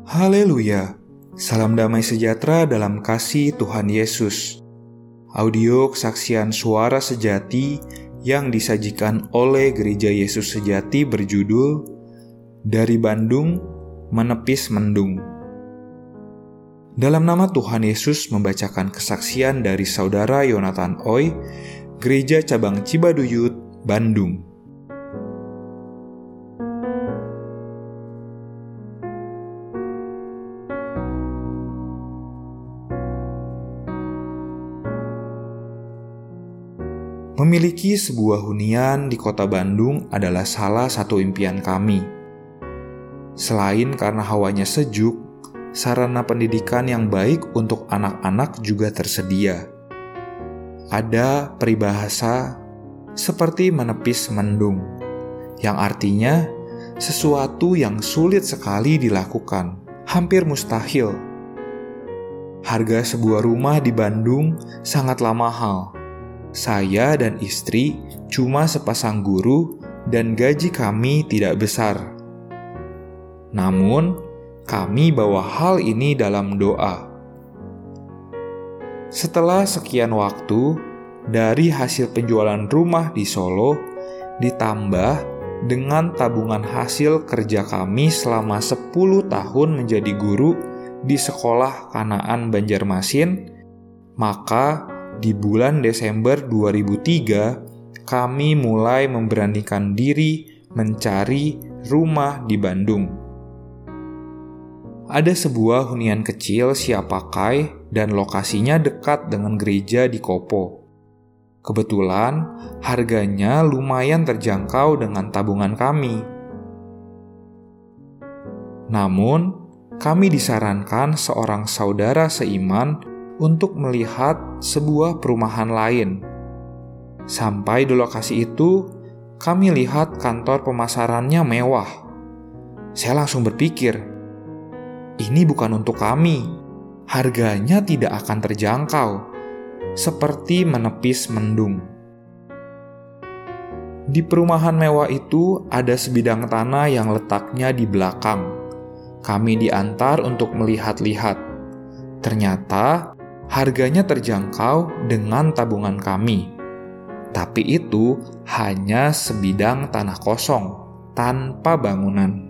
Haleluya! Salam damai sejahtera dalam kasih Tuhan Yesus. Audio kesaksian suara sejati yang disajikan oleh Gereja Yesus Sejati berjudul Dari Bandung Menepis Mendung. Dalam nama Tuhan Yesus membacakan kesaksian dari Saudara Yonatan Oy, Gereja Cabang Cibaduyut, Bandung. Memiliki sebuah hunian di kota Bandung adalah salah satu impian kami. Selain karena hawanya sejuk, sarana pendidikan yang baik untuk anak-anak juga tersedia. Ada peribahasa seperti menepis mendung, yang artinya sesuatu yang sulit sekali dilakukan, hampir mustahil. Harga sebuah rumah di Bandung sangatlah mahal. Saya dan istri cuma sepasang guru dan gaji kami tidak besar. Namun, kami bawa hal ini dalam doa. Setelah sekian waktu, dari hasil penjualan rumah di Solo, ditambah dengan tabungan hasil kerja kami selama 10 tahun menjadi guru di sekolah Kanaan Banjarmasin, maka di bulan Desember 2003, kami mulai memberanikan diri mencari rumah di Bandung. Ada sebuah hunian kecil siap pakai dan lokasinya dekat dengan gereja di Kopo. Kebetulan, harganya lumayan terjangkau dengan tabungan kami. Namun, kami disarankan seorang saudara seiman untuk melihat sebuah perumahan lain. Sampai di lokasi itu, kami lihat kantor pemasarannya mewah. Saya langsung berpikir, ini bukan untuk kami. Harganya tidak akan terjangkau, seperti menepis mendung. Di perumahan mewah itu ada sebidang tanah yang letaknya di belakang. Kami diantar untuk melihat-lihat. Ternyata harganya terjangkau dengan tabungan kami. Tapi itu hanya sebidang tanah kosong, tanpa bangunan.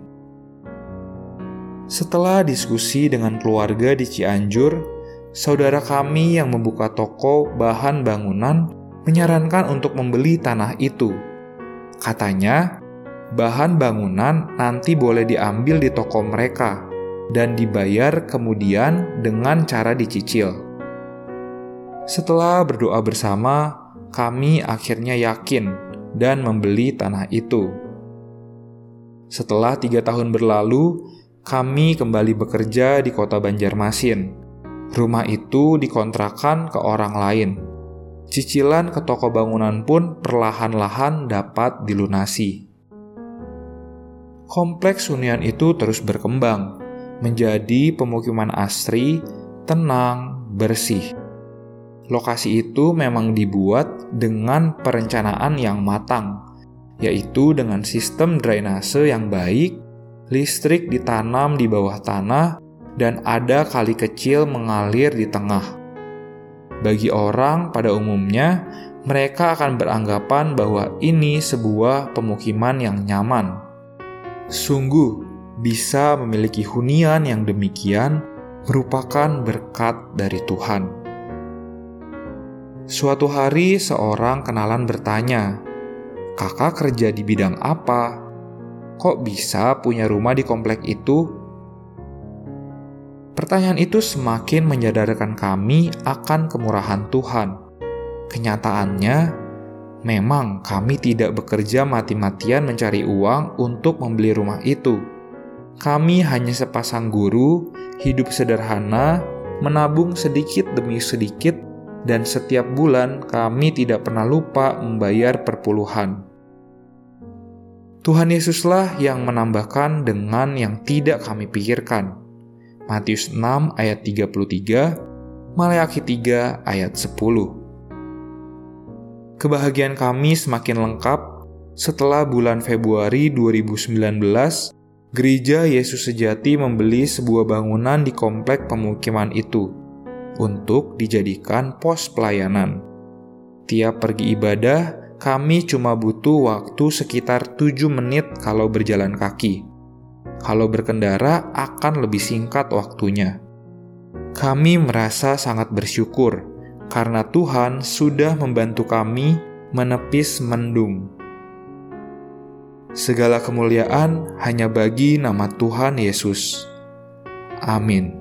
Setelah diskusi dengan keluarga di Cianjur, saudara kami yang membuka toko bahan bangunan menyarankan untuk membeli tanah itu. Katanya, bahan bangunan nanti boleh diambil di toko mereka dan dibayar kemudian dengan cara dicicil. Setelah berdoa bersama, kami akhirnya yakin dan membeli tanah itu. Setelah 3 tahun berlalu, kami kembali bekerja di kota Banjarmasin. Rumah itu dikontrakan ke orang lain. Cicilan ke toko bangunan pun perlahan-lahan dapat dilunasi. Kompleks hunian itu terus berkembang, menjadi pemukiman asri, tenang, bersih. Lokasi itu memang dibuat dengan perencanaan yang matang, yaitu dengan sistem drainase yang baik, listrik ditanam di bawah tanah, dan ada kali kecil mengalir di tengah. Bagi orang pada umumnya, mereka akan beranggapan bahwa ini sebuah pemukiman yang nyaman. Sungguh, bisa memiliki hunian yang demikian merupakan berkat dari Tuhan. Suatu hari seorang kenalan bertanya, "Kakak kerja di bidang apa? Kok bisa punya rumah di komplek itu?" Pertanyaan itu semakin menyadarkan kami akan kemurahan Tuhan. Kenyataannya, memang kami tidak bekerja mati-matian mencari uang untuk membeli rumah itu. Kami hanya sepasang guru, hidup sederhana, menabung sedikit demi sedikit, dan setiap bulan kami tidak pernah lupa membayar perpuluhan. Tuhan Yesuslah yang menambahkan dengan yang tidak kami pikirkan. Matius 6 ayat 33, Maleakhi 3 ayat 10. Kebahagiaan kami semakin lengkap setelah bulan Februari 2019 Gereja Yesus Sejati membeli sebuah bangunan di komplek pemukiman itu untuk dijadikan pos pelayanan. Tiap pergi ibadah, kami cuma butuh waktu sekitar 7 menit kalau berjalan kaki. Kalau berkendara akan lebih singkat waktunya. Kami merasa sangat bersyukur karena Tuhan sudah membantu kami menepis mendung. Segala kemuliaan hanya bagi nama Tuhan Yesus. Amin.